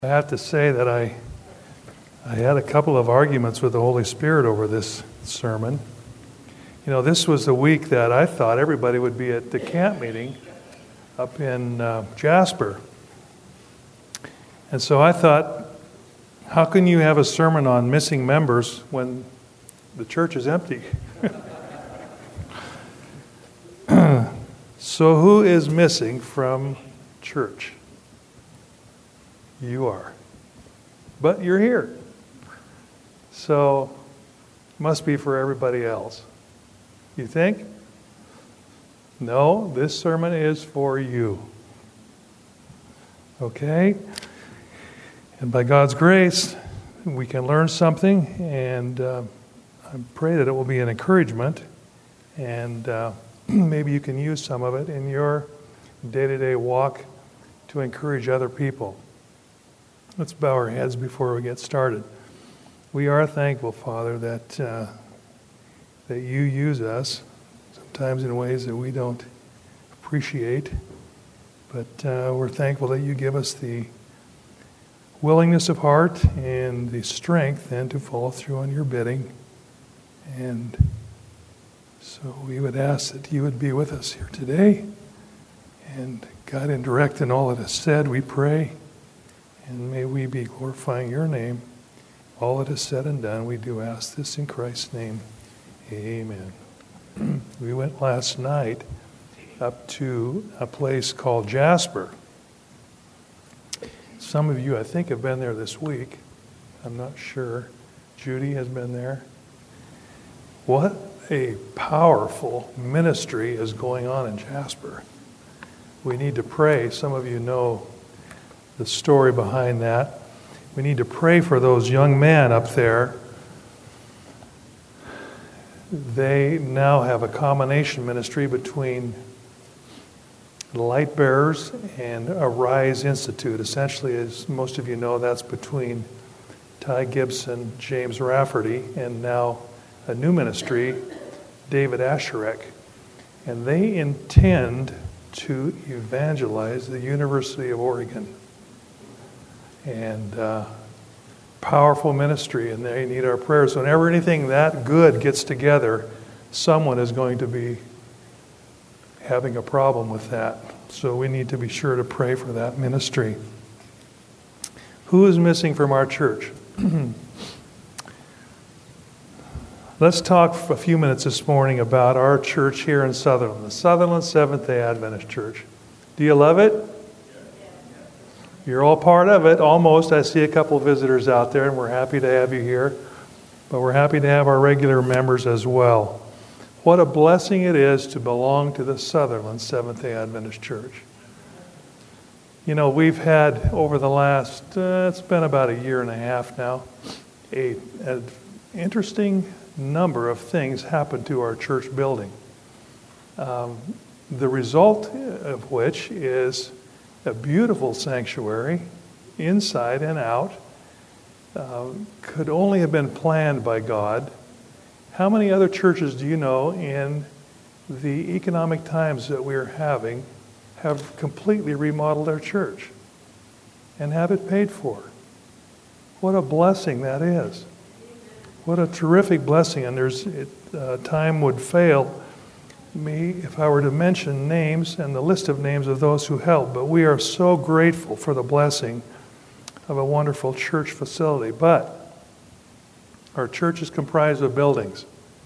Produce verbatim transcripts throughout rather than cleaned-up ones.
I have to say that I I had a couple of arguments with the Holy Spirit over this sermon. You know, this was the week that I thought everybody would be at the camp meeting up in uh, Jasper. And so I thought, how can you have a sermon on missing members when the church is empty? So who is missing from church? You are. But you're here. So, must be for everybody else. You think? No, this sermon is for you. Okay? And by God's grace, we can learn something, and uh, I pray that it will be an encouragement, and uh, maybe you can use some of it in your day-to-day walk to encourage other people. Let's bow our heads before we get started. We are thankful, Father, that uh, that you use us, sometimes in ways that we don't appreciate, but uh, we're thankful that you give us the willingness of heart and the strength then to follow through on your bidding. And so we would ask that you would be with us here today, and guide and direct in all that is said, we pray. And may we be glorifying your name. All that is said and done, we do ask this in Christ's name. Amen. We went last night up to a place called Jasper. Some of you, I think, have been there this week. I'm not sure. Judy has been there. What a powerful ministry is going on in Jasper. We need to pray. Some of you know the story behind that. We need to pray for those young men up there. They now have a combination ministry between Light Bearers and Arise Institute. Essentially, as most of you know, that's between Ty Gibson, James Rafferty, and now a new ministry, David Asherek. And they intend to evangelize the University of Oregon. And uh, powerful ministry, and they need our prayers. Whenever anything that good gets together, someone is going to be having a problem with that. So we need to be sure to pray for that ministry. Who is missing from our church? Let's talk for a few minutes this morning about our church here in Sutherland, the Sutherland Seventh-day Adventist Church. Do you love it? You're all part of it, almost. I see a couple of visitors out there, and we're happy to have you here. But we're happy to have our regular members as well. What a blessing it is to belong to the Sutherland Seventh-day Adventist Church. You know, we've had, over the last, uh, it's been about a year and a half now, a, an interesting number of things happen to our church building. Um, the result of which is a beautiful sanctuary, inside and out, uh, could only have been planned by God. How many other churches do you know in the economic times that we're having have completely remodeled their church and have it paid for? What a blessing that is. What a terrific blessing. And there's it, uh, time would fail me if I were to mention names and the list of names of those who helped, but we are so grateful for the blessing of a wonderful church facility. But our church is comprised of buildings,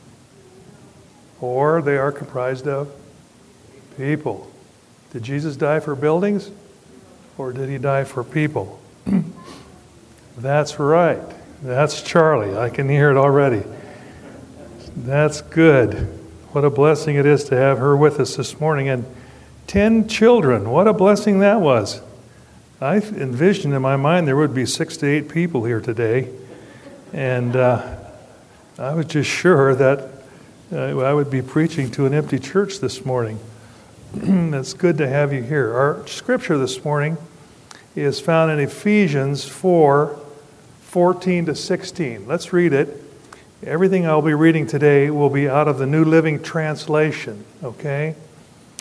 or they are comprised of people. Did Jesus die for buildings, or did he die for people? That's right. That's Charlie. I can hear it already. That's good. What a blessing it is to have her with us this morning. And ten children. What a blessing that was. I envisioned in my mind there would be six to eight people here today. And uh, I was just sure that uh, I would be preaching to an empty church this morning. It's good to have you here. Our scripture this morning is found in Ephesians four, fourteen to sixteen. Let's read it. Everything I'll be reading today will be out of the New Living Translation, okay?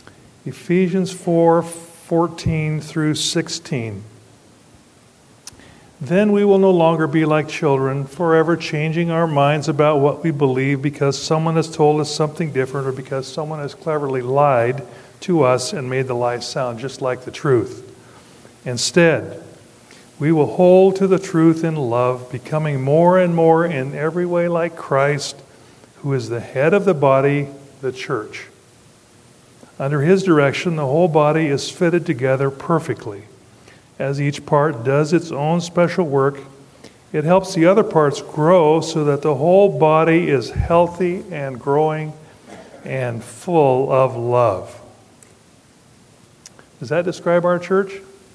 Ephesians four, fourteen through sixteen. Then we will no longer be like children, forever changing our minds about what we believe because someone has told us something different or because someone has cleverly lied to us and made the lie sound just like the truth. Instead, we will hold to the truth in love, becoming more and more in every way like Christ, who is the head of the body, the church. Under his direction, the whole body is fitted together perfectly. As each part does its own special work, it helps the other parts grow so that the whole body is healthy and growing and full of love. Does that describe our church?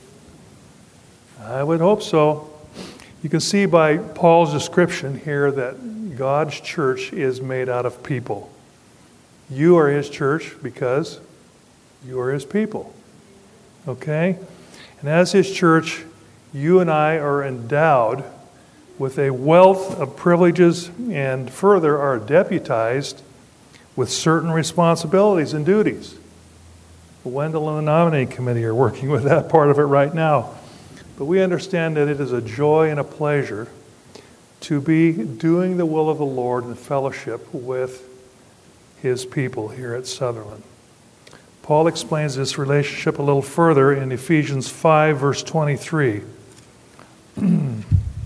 I would hope so. You can see by Paul's description here that God's church is made out of people. You are his church because you are his people. Okay? And as his church, you and I are endowed with a wealth of privileges and further are deputized with certain responsibilities and duties. Wendell and the nominating committee are working with that part of it right now. But we understand that it is a joy and a pleasure to be doing the will of the Lord in fellowship with his people here at Sutherland. Paul explains this relationship a little further in Ephesians five, verse twenty-three. And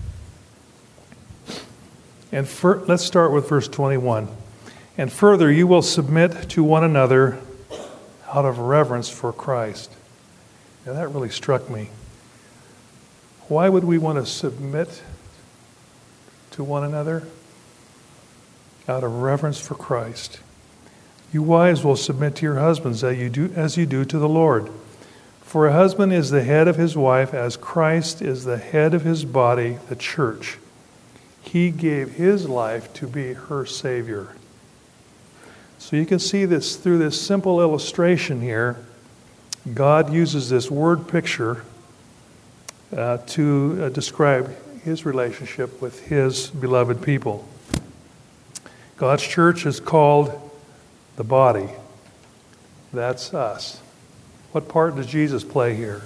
for, let's start with verse twenty-one. And further, you will submit to one another out of reverence for Christ. Now that really struck me. Why would we want to submit to one another? Out of reverence for Christ. You wives will submit to your husbands as you do, as you do to the Lord. For a husband is the head of his wife, as Christ is the head of his body, the church. He gave his life to be her Savior. So you can see this through this simple illustration here. God uses this word picture uh, to uh, describe his relationship with his beloved people. God's church is called the body. That's us. What part does Jesus play here?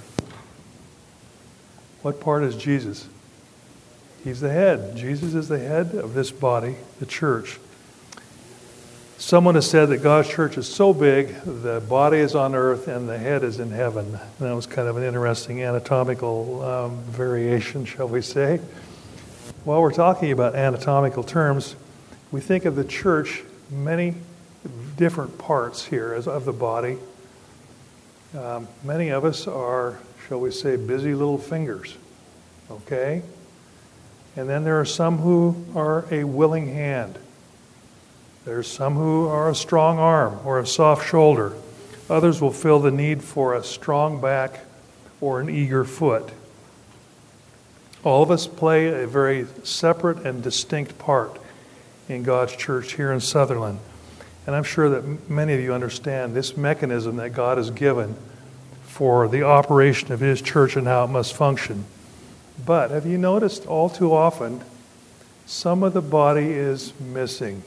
What part is Jesus? He's the head. Jesus is the head of this body, the church. Someone has said that God's church is so big, the body is on earth and the head is in heaven. And that was kind of an interesting anatomical um, variation, shall we say. While we're talking about anatomical terms, we think of the church, many different parts here as of the body. Um, many of us are, shall we say, busy little fingers. Okay? And then there are some who are a willing hand. There's some who are a strong arm or a soft shoulder. Others will feel the need for a strong back or an eager foot. All of us play a very separate and distinct part in God's church here in Sutherland. And I'm sure that many of you understand this mechanism that God has given for the operation of his church and how it must function. But have you noticed all too often, some of the body is missing.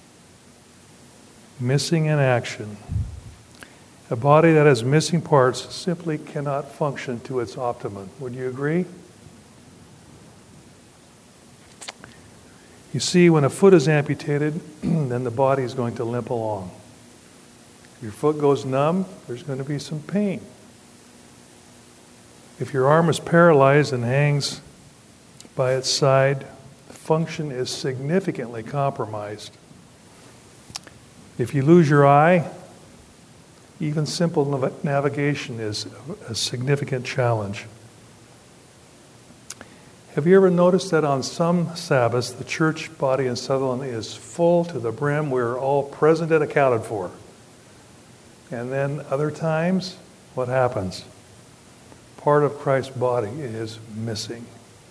Missing in action. A body that has missing parts simply cannot function to its optimum. Would you agree? You see, when a foot is amputated, then the body is going to limp along. If your foot goes numb, there's going to be some pain. If your arm is paralyzed and hangs by its side, the function is significantly compromised. If you lose your eye, even simple nav- navigation is a significant challenge. Have you ever noticed that on some Sabbaths, the church body in Sutherland is full to the brim? We're all present and accounted for. And then other times, what happens? Part of Christ's body is missing.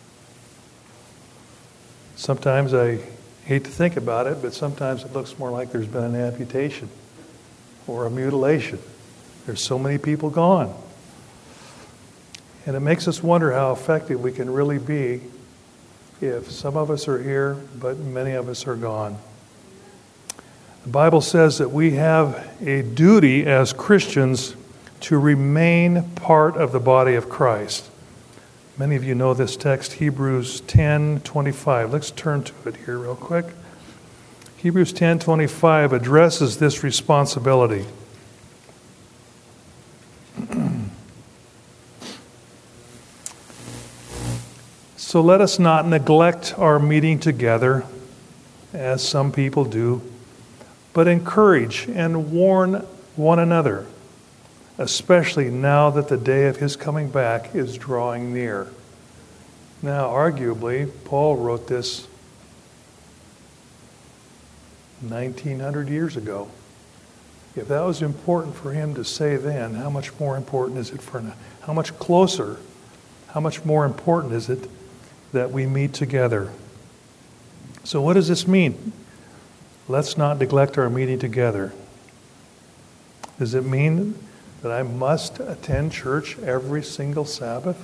Sometimes I hate to think about it, but sometimes it looks more like there's been an amputation or a mutilation. There's so many people gone. And it makes us wonder how effective we can really be if some of us are here, but many of us are gone. The Bible says that we have a duty as Christians to remain part of the body of Christ. Many of you know this text, Hebrews ten twenty-five. Let's turn to it here real quick. Hebrews ten twenty-five addresses this responsibility. So let us not neglect our meeting together, as some people do, but encourage and warn one another, especially now that the day of his coming back is drawing near. Now, arguably, Paul wrote this nineteen hundred years ago. If that was important for him to say then, how much more important is it for now? How much closer, how much more important is it that we meet together? So what does this mean? Let's not neglect our meeting together. Does it mean that I must attend church every single Sabbath?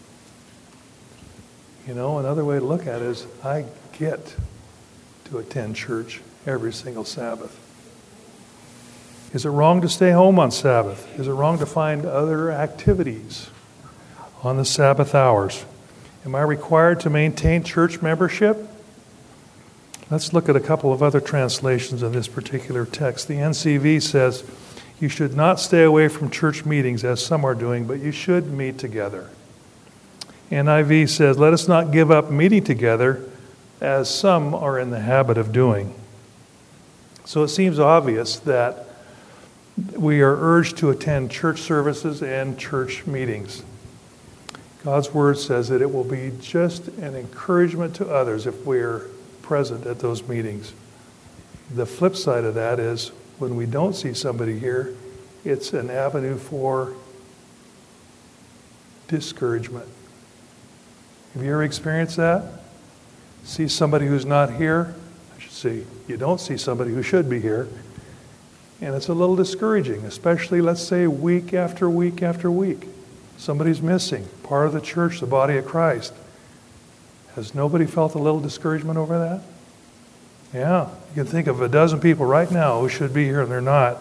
You know, another way to look at it is I get to attend church every single Sabbath. Is it wrong to stay home on Sabbath? Is it wrong to find other activities on the Sabbath hours? Am I required to maintain church membership? Let's look at a couple of other translations of this particular text. The N C V says, you should not stay away from church meetings as some are doing, but you should meet together. N I V says, let us not give up meeting together as some are in the habit of doing. So it seems obvious that we are urged to attend church services and church meetings. God's word says that it will be just an encouragement to others if we're present at those meetings. The flip side of that is when we don't see somebody here, it's an avenue for discouragement. Have you ever experienced that? See somebody who's not here? I should say, you don't see somebody who should be here. And it's a little discouraging, especially, let's say, week after week after week. Somebody's missing, part of the church, the body of Christ. Has nobody felt a little discouragement over that? Yeah, you can think of a dozen people right now who should be here and they're not.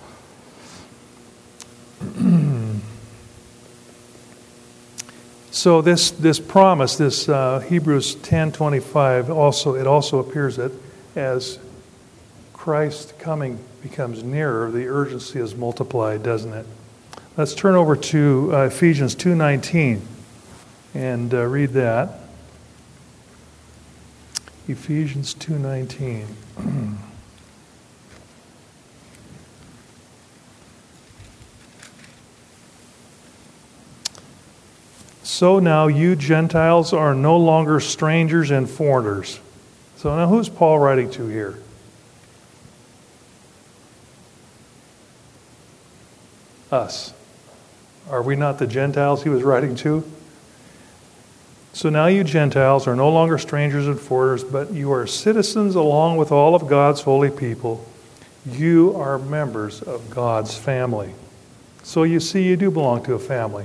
So this this promise, this uh, Hebrews ten twenty-five, also it also appears that as Christ coming becomes nearer, the urgency is multiplied, doesn't it? Let's turn over to uh, Ephesians two nineteen and uh, read that. Ephesians two nineteen. So now you Gentiles are no longer strangers and foreigners. So now who's Paul writing to here? Us. Are we not the Gentiles he was writing to? So now you Gentiles are no longer strangers and foreigners, but you are citizens along with all of God's holy people. You are members of God's family. So you see, you do belong to a family.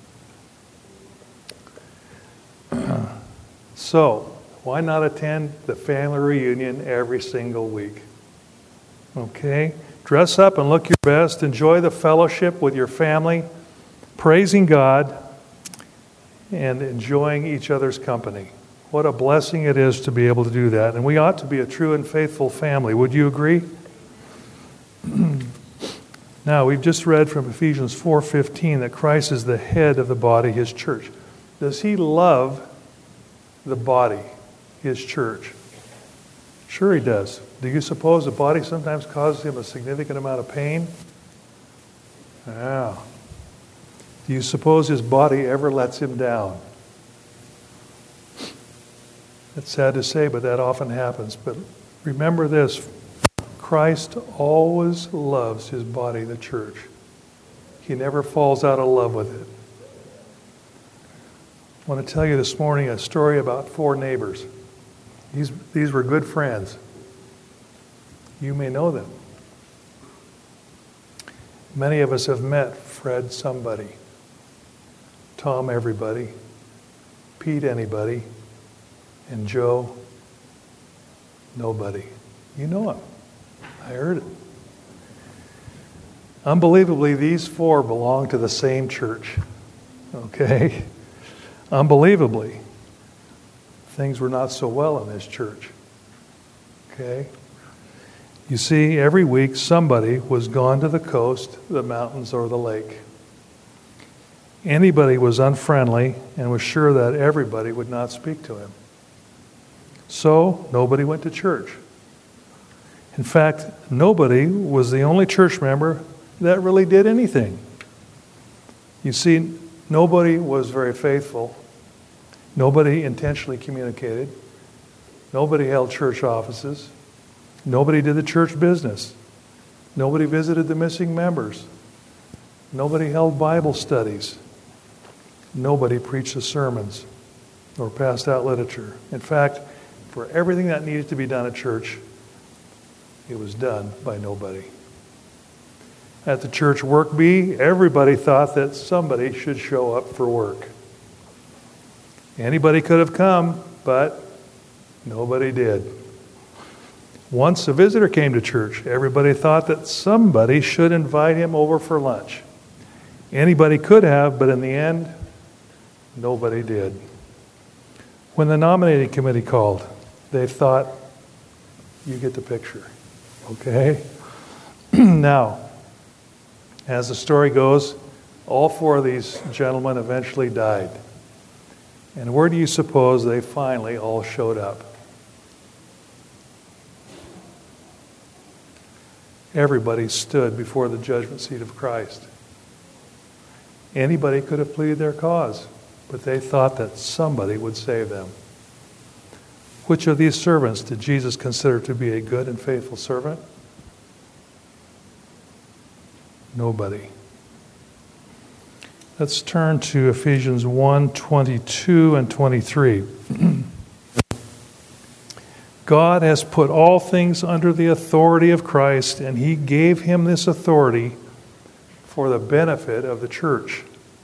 So, why not attend the family reunion every single week? Okay? Dress up and look your best. Enjoy the fellowship with your family, praising God, and enjoying each other's company. What a blessing it is to be able to do that. And we ought to be a true and faithful family. Would you agree? Now, we've just read from Ephesians four fifteen that Christ is the head of the body, his church. Does he love the body, his church? Sure he does. Do you suppose the body sometimes causes him a significant amount of pain? Yeah. Do you suppose his body ever lets him down? It's sad to say, but that often happens. But remember this, Christ always loves his body, the church. He never falls out of love with it. I want to tell you this morning a story about four neighbors. These, these were good friends. You may know them. Many of us have met Fred somebody, Tom everybody, Pete anybody, and Joe nobody. You know him. I heard it. Unbelievably, these four belong to the same church. Okay? Unbelievably, things were not so well in this church. Okay? You see, every week somebody was gone to the coast, the mountains, or the lake. Anybody was unfriendly and was sure that everybody would not speak to him. So, nobody went to church. In fact, nobody was the only church member that really did anything. You see, nobody was very faithful. Nobody intentionally communicated. Nobody held church offices. Nobody did the church business. Nobody visited the missing members. Nobody held Bible studies. Nobody preached the sermons or passed out literature. In fact, for everything that needed to be done at church, it was done by nobody. At the church work bee, everybody thought that somebody should show up for work. Anybody could have come, but nobody did. Once a visitor came to church, everybody thought that somebody should invite him over for lunch. Anybody could have, but in the end, nobody did. When the nominating committee called, they thought, you get the picture, okay? Now, as the story goes, all four of these gentlemen eventually died. And where do you suppose they finally all showed up? Everybody stood before the judgment seat of Christ. Anybody could have pleaded their cause, but they thought that somebody would save them. Which of these servants did Jesus consider to be a good and faithful servant? Nobody. Let's turn to Ephesians one, twenty-two and twenty-three. God has put all things under the authority of Christ, and He gave Him this authority for the benefit of the church.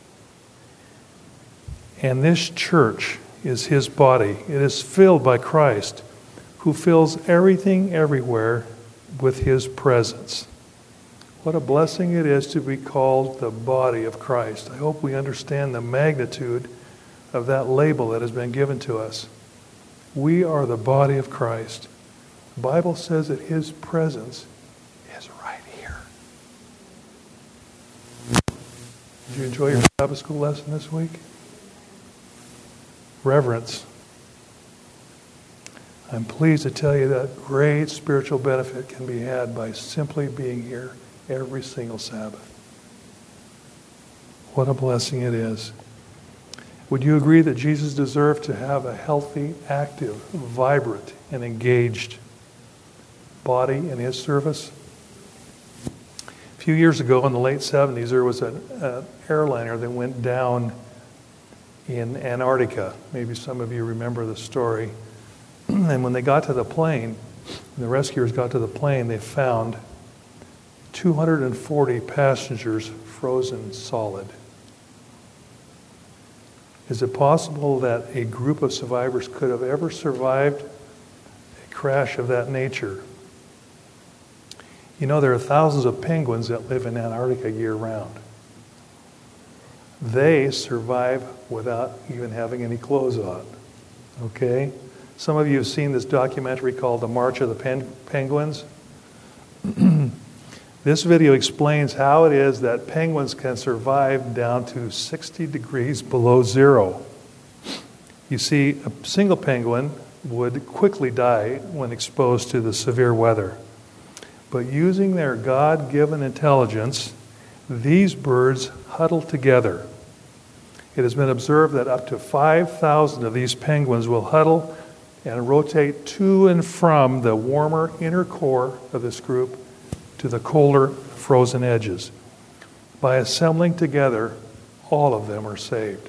And this church is His body. It is filled by Christ, who fills everything everywhere with His presence. What a blessing it is to be called the body of Christ. I hope we understand the magnitude of that label that has been given to us. We are the body of Christ. The Bible says that His presence is right here. Did you enjoy your Sabbath school lesson this week? Reverence. I'm pleased to tell you that great spiritual benefit can be had by simply being here every single Sabbath. What a blessing it is. Would you agree that Jesus deserved to have a healthy, active, vibrant, and engaged body in His service? A few years ago, in the late seventies, there was an uh, airliner that went down in Antarctica. Maybe some of you remember the story. And when they got to the plane, the rescuers got to the plane, they found two hundred forty passengers frozen solid. Is it possible that a group of survivors could have ever survived a crash of that nature? You know, there are thousands of penguins that live in Antarctica year-round. They survive without even having any clothes on. Okay? Some of you have seen this documentary called The March of the Pen- Penguins. This video explains how it is that penguins can survive down to sixty degrees below zero. You see, a single penguin would quickly die when exposed to the severe weather. But using their God-given intelligence, these birds huddle together. It has been observed that up to five thousand of these penguins will huddle and rotate to and from the warmer inner core of this group to the colder frozen edges. By assembling together, all of them are saved.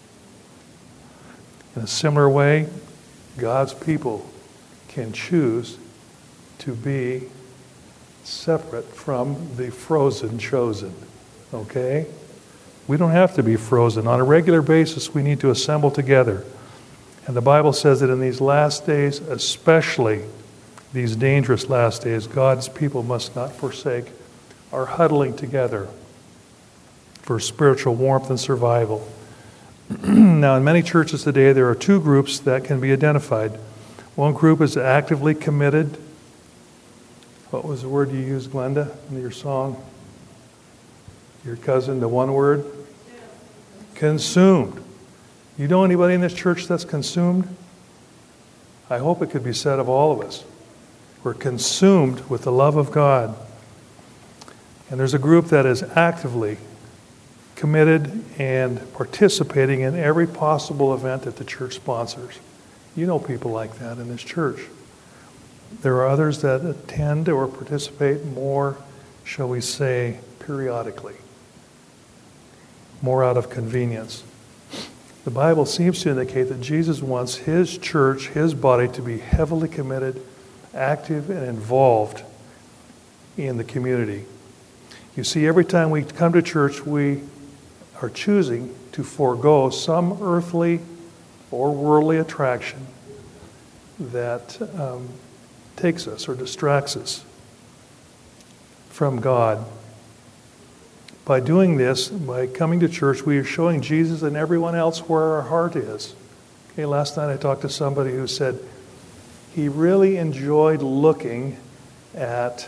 In a similar way, God's people can choose to be separate from the frozen chosen. Okay? We don't have to be frozen. On a regular basis, we need to assemble together. And the Bible says that in these last days, especially these dangerous last days, God's people must not forsake our huddling together for spiritual warmth and survival. Now, in many churches today, there are two groups that can be identified. One group is actively committed. What was the word you used, Glenda, in your song? Your cousin, the one word? Consumed. You know anybody in this church that's consumed? I hope it could be said of all of us. We're consumed with the love of God. And there's a group that is actively committed and participating in every possible event that the church sponsors. You know people like that in this church. There are others that attend or participate more, shall we say, periodically, more out of convenience. The Bible seems to indicate that Jesus wants his church, his body, to be heavily committed, active, and involved in the community. You see, every time we come to church, we are choosing to forego some earthly or worldly attraction that um, takes us or distracts us from God. By doing this, by coming to church, we are showing Jesus and everyone else where our heart is. Okay, last night I talked to somebody who said he really enjoyed looking at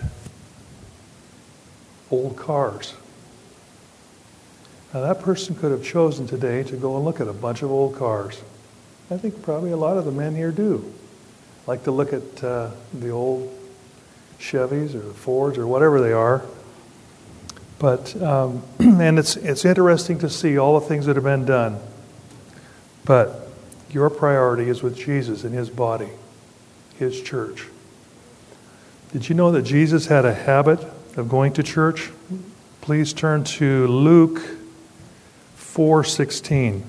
old cars. Now that person could have chosen today to go and look at a bunch of old cars. I think probably a lot of the men here do. Like to look at uh, the old Chevys or Fords or whatever they are. But, um, and it's it's interesting to see all the things that have been done. But your priority is with Jesus and his body, his church. Did you know that Jesus had a habit of going to church? Please turn to Luke four sixteen.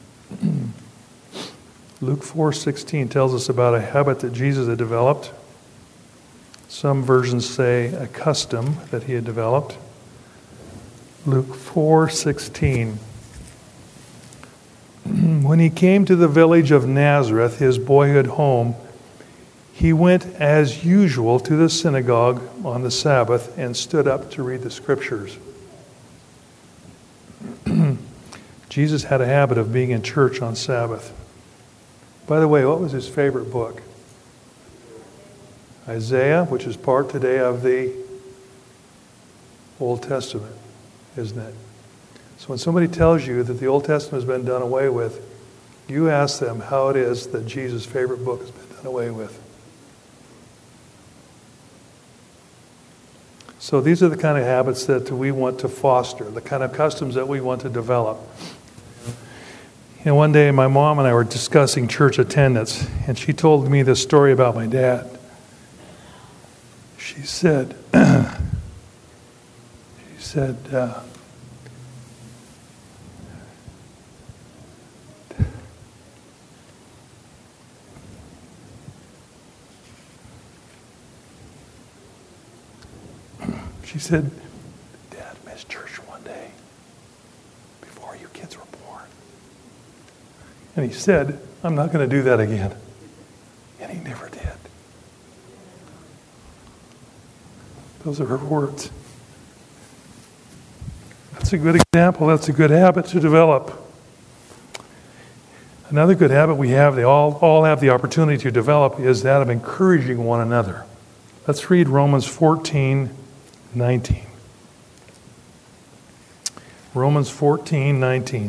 Luke four sixteen tells us about a habit that Jesus had developed. Some versions say a custom that he had developed. Luke four sixteen. When he came to the village of Nazareth, his boyhood home, he went as usual to the synagogue on the Sabbath and stood up to read the scriptures. Jesus had a habit of being in church on Sabbath. By the way, what was his favorite book? Isaiah, which is part today of the Old Testament, isn't it? So when somebody tells you that the Old Testament has been done away with, you ask them how it is that Jesus' favorite book has been done away with. So these are the kind of habits that we want to foster, the kind of customs that we want to develop. You know, one day my mom and I were discussing church attendance, and she told me this story about my dad. She said, she said, uh, she said, Dad missed church one day before you kids were born. And he said, I'm not going to do that again. And he never did. Those are her words. That's a good example. That's a good habit to develop. Another good habit we have, they all, all have the opportunity to develop, is that of encouraging one another. Let's read Romans fourteen nineteen. Romans fourteen nineteen.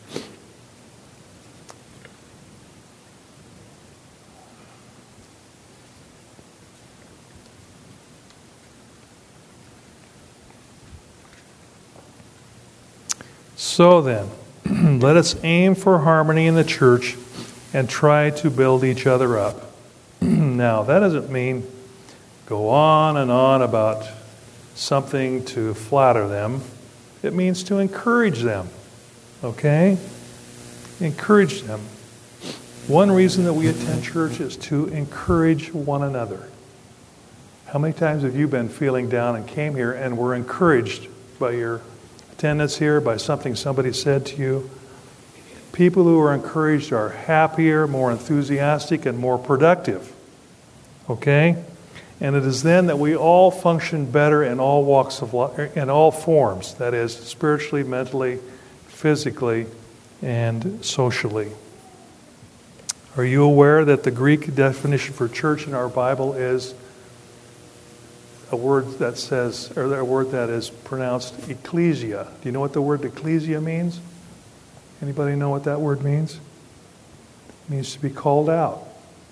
So then, let us aim for harmony in the church and try to build each other up. Now, that doesn't mean go on and on about something to flatter them. It means to encourage them. Okay? Encourage them. One reason that we attend church is to encourage one another. How many times have you been feeling down and came here and were encouraged by your attendance here, by something somebody said to you? People who are encouraged are happier, more enthusiastic, and more productive. Okay? And it is then that we all function better in all walks of life, in all forms, that is, spiritually, mentally, physically, and socially. Are you aware that the Greek definition for church in our Bible is a word that says, or a word that is pronounced ecclesia? Do you know what the word ecclesia means? Anybody know what that word means? It means to be called out.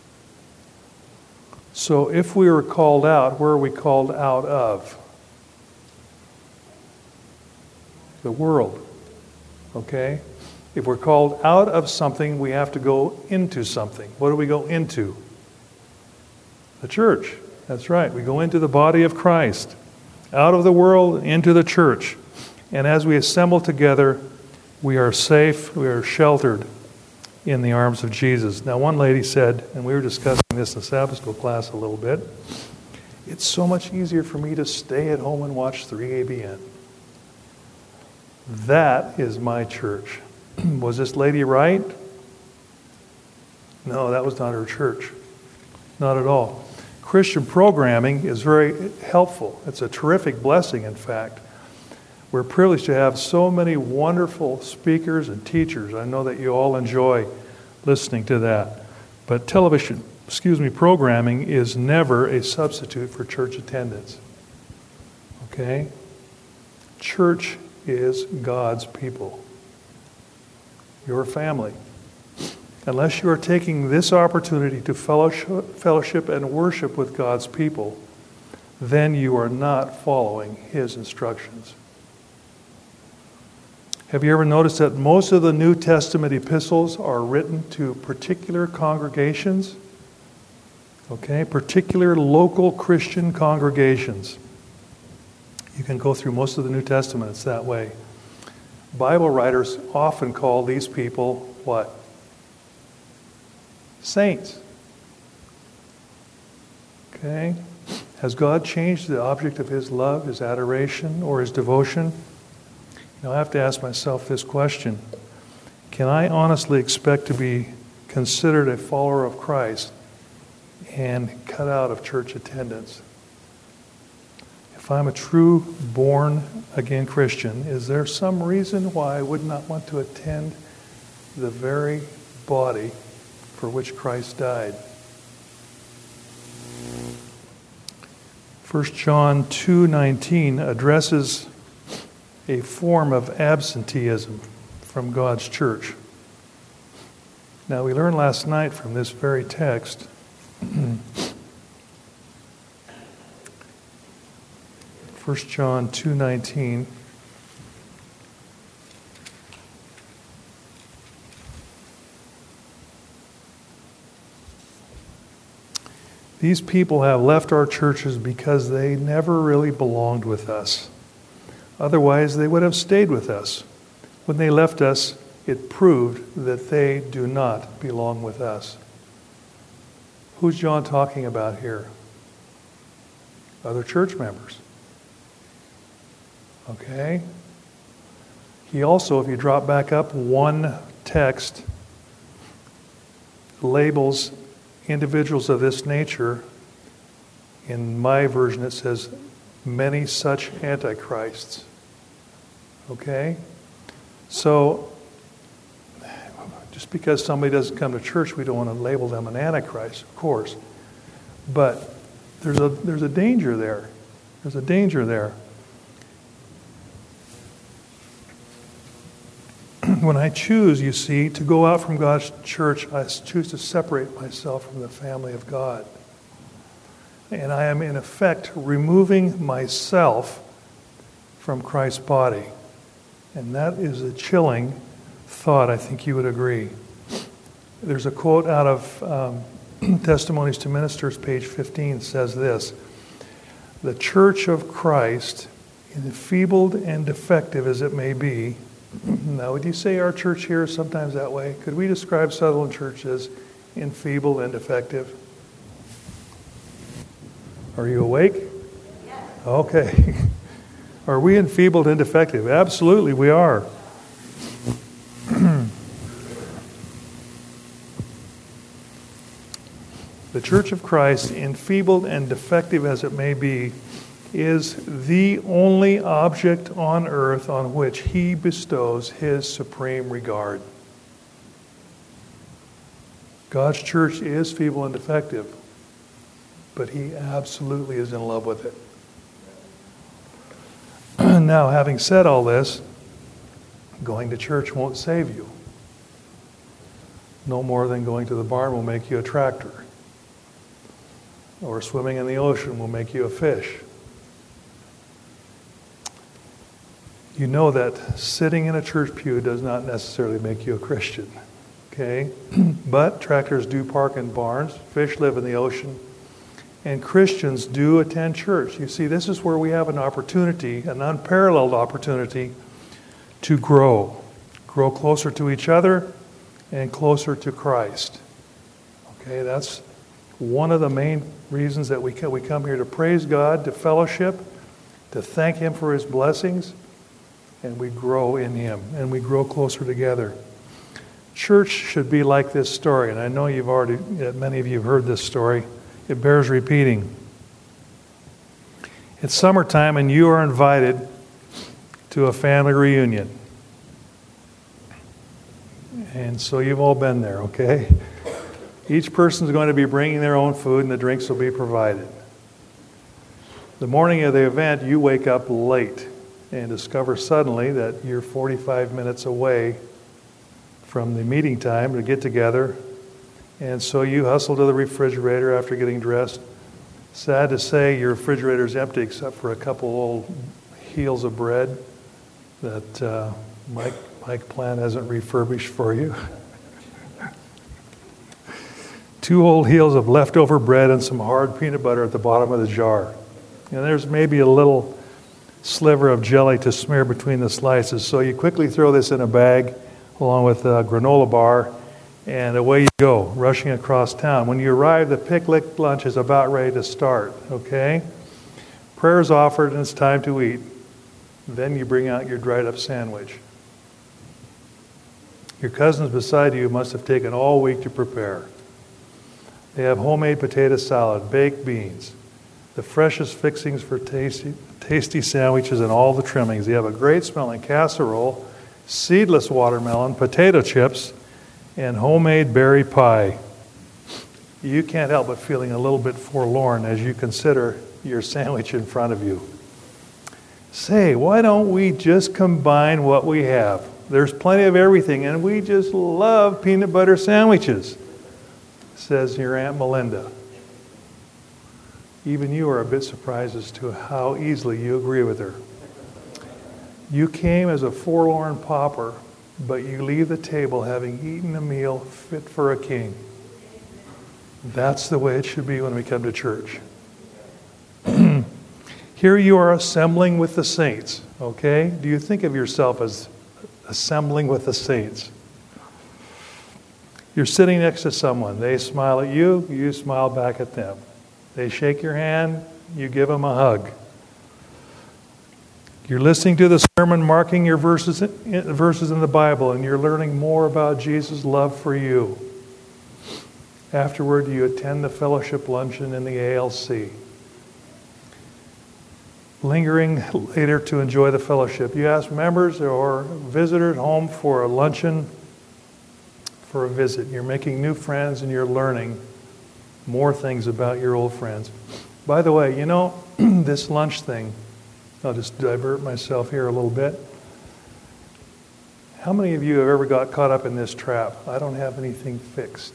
So if we were called out, where are we called out of? The world. Okay? If we're called out of something, we have to go into something. What do we go into? The church. That's right. We go into the body of Christ. Out of the world, into the church. And as we assemble together, we are safe, we are sheltered in the arms of Jesus. Now, one lady said, and we were discussing this in Sabbath school class a little bit, it's so much easier for me to stay at home and watch three A B N. That is my church. Was this lady right? No, that was not her church. Not at all. Christian programming is very helpful. It's a terrific blessing, in fact. We're privileged to have so many wonderful speakers and teachers. I know that you all enjoy listening to that. But television, excuse me, programming is never a substitute for church attendance. Okay? Church is God's people. Your family. Unless you are taking this opportunity to fellowship, fellowship and worship with God's people, then you are not following His instructions. Have you ever noticed that most of the New Testament epistles are written to particular congregations? Okay, particular local Christian congregations. You can go through most of the New Testament, it's that way. Bible writers often call these people what? Saints. Okay? Has God changed the object of His love, His adoration, or His devotion? Now, I have to ask myself this question. Can I honestly expect to be considered a follower of Christ and cut out of church attendance? If I'm a true born-again Christian, is there some reason why I would not want to attend the very body for which Christ died? First John two nineteen addresses a form of absenteeism from God's church. Now, we learned last night from this very text First John two nineteen. These people have left our churches because they never really belonged with us. Otherwise, they would have stayed with us. When they left us, it proved that they do not belong with us. Who's John talking about here? Other church members. Okay? He also, if you drop back up one text, labels individuals of this nature. In my version, it says, many such antichrists. Okay? So, just because somebody doesn't come to church, we don't want to label them an antichrist, of course. But there's a there's a danger there. There's a danger there. When I choose, you see, to go out from God's church, I choose to separate myself from the family of God. And I am, in effect, removing myself from Christ's body. And that is a chilling thought, I think you would agree. There's a quote out of um, Testimonies to Ministers, page fifteen, says this: "The church of Christ, enfeebled and defective as it may be," now would you say our church here is sometimes that way? Could we describe Sutherland Church as enfeebled and defective? Are you awake? Yes. Okay. Are we enfeebled and defective? Absolutely, we are. The Church of Christ, enfeebled and defective as it may be, is the only object on earth on which He bestows His supreme regard. God's church is feeble and defective, but He absolutely is in love with it. Now, having said all this, going to church won't save you. No more than going to the barn will make you a tractor. Or swimming in the ocean will make you a fish. You know that sitting in a church pew does not necessarily make you a Christian. Okay? But tractors do park in barns, fish live in the ocean, and Christians do attend church. You see, this is where we have an opportunity, an unparalleled opportunity to grow. Grow closer to each other and closer to Christ. Okay, that's one of the main reasons that we come, we come here to praise God, to fellowship, to thank Him for His blessings, and we grow in Him, and we grow closer together. Church should be like this story, and I know you've already, many of you have heard this story. It bears repeating. It's summertime, and you are invited to a family reunion. And so you've all been there, okay? Each person's going to be bringing their own food, and the drinks will be provided. The morning of the event, you wake up late and discover suddenly that you're forty-five minutes away from the meeting time to get together. And so you hustle to the refrigerator after getting dressed. Sad to say, your refrigerator's empty except for a couple old heels of bread that uh, Mike, Mike Plant hasn't refurbished for you. Two old heels of leftover bread and some hard peanut butter at the bottom of the jar. And there's maybe a little sliver of jelly to smear between the slices. So you quickly throw this in a bag along with a granola bar, and away you go, rushing across town. When you arrive, the picnic lunch is about ready to start, okay? Prayer is offered and it's time to eat. Then you bring out your dried up sandwich. Your cousins beside you must have taken all week to prepare. They have homemade potato salad, baked beans, the freshest fixings for tasty, tasty sandwiches and all the trimmings. They have a great smelling casserole, seedless watermelon, potato chips, and homemade berry pie. You can't help but feeling a little bit forlorn as you consider your sandwich in front of you. Say, why don't we just combine what we have? There's plenty of everything, and we just love peanut butter sandwiches, says your Aunt Melinda. Even you are a bit surprised as to how easily you agree with her. You came as a forlorn pauper, but you leave the table having eaten a meal fit for a king. That's the way it should be when we come to church. Here you are assembling with the saints, okay? Do you think of yourself as assembling with the saints? You're sitting next to someone. They smile at you, you smile back at them. They shake your hand, you give them a hug. You're listening to the sermon, marking your verses, verses in the Bible, and you're learning more about Jesus' love for you. Afterward, you attend the fellowship luncheon in the A L C. Lingering later to enjoy the fellowship, you ask members or visitors home for a luncheon, for a visit. You're making new friends and you're learning more things about your old friends. By the way, you know, this lunch thing, I'll just divert myself here a little bit. How many of you have ever got caught up in this trap? I don't have anything fixed.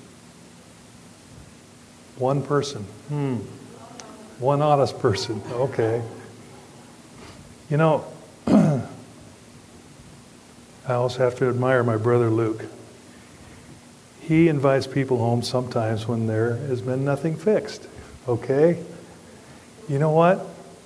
One person. Hmm. One honest person. Okay. You know, I also have to admire my brother Luke. He invites people home sometimes when there has been nothing fixed. Okay? You know what?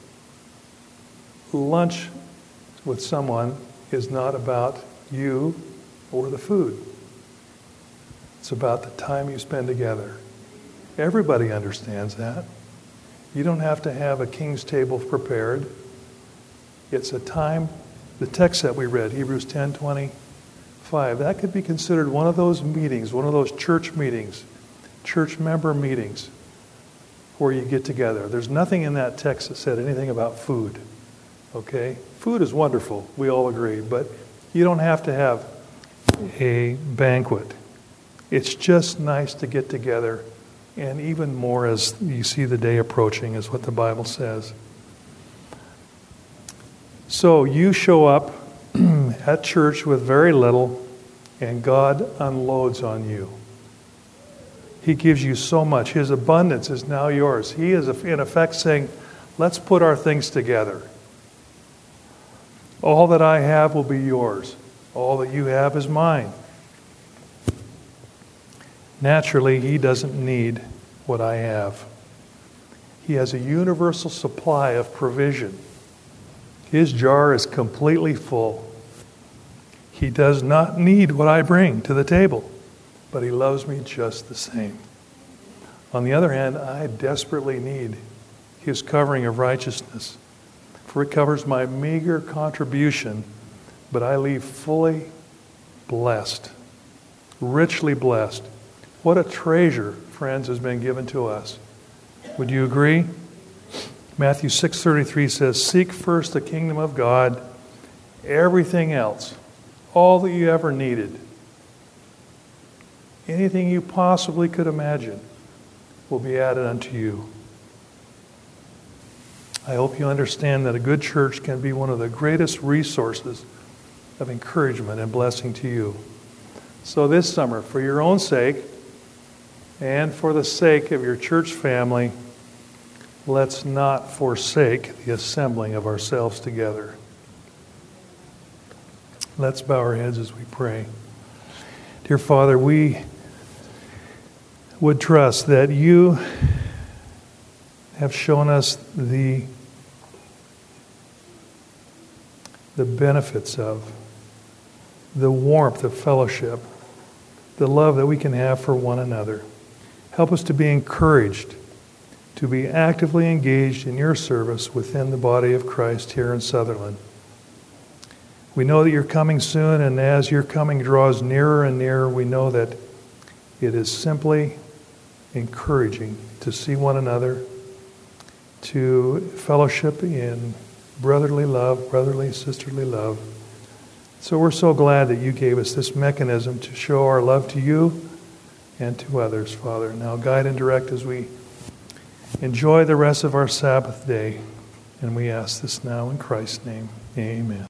Lunch with someone is not about you or the food. It's about the time you spend together. Everybody understands that. You don't have to have a king's table prepared. It's a time, the text that we read, Hebrews ten twenty-five, that could be considered one of those meetings, one of those church meetings, church member meetings, where you get together. There's nothing in that text that said anything about food. Okay? Food is wonderful, we all agree, but you don't have to have a banquet. It's just nice to get together, and even more as you see the day approaching, is what the Bible says. So you show up at church with very little, and God unloads on you. He gives you so much. His abundance is now yours. He is, in effect, saying, let's put our things together. All that I have will be yours. All that you have is mine. Naturally, He doesn't need what I have. He has a universal supply of provision. His jar is completely full. He does not need what I bring to the table, but He loves me just the same. On the other hand, I desperately need His covering of righteousness, for it covers my meager contribution, but I leave fully blessed, richly blessed. What a treasure, friends, has been given to us. Would you agree? Matthew six thirty-three says, seek first the kingdom of God, everything else, all that you ever needed, anything you possibly could imagine, will be added unto you. I hope you understand that a good church can be one of the greatest resources of encouragement and blessing to you. So this summer, for your own sake, and for the sake of your church family, let's not forsake the assembling of ourselves together. Let's bow our heads as we pray. Dear Father, we would trust that You have shown us the, the benefits of, the warmth of fellowship, the love that we can have for one another. Help us to be encouraged, to be actively engaged in Your service within the body of Christ here in Sutherland. We know that You're coming soon, and as Your coming draws nearer and nearer, we know that it is simply encouraging to see one another, to fellowship in brotherly love, brotherly, sisterly love. So we're so glad that You gave us this mechanism to show our love to You and to others, Father. Now guide and direct as we enjoy the rest of our Sabbath day. And we ask this now in Christ's name. Amen.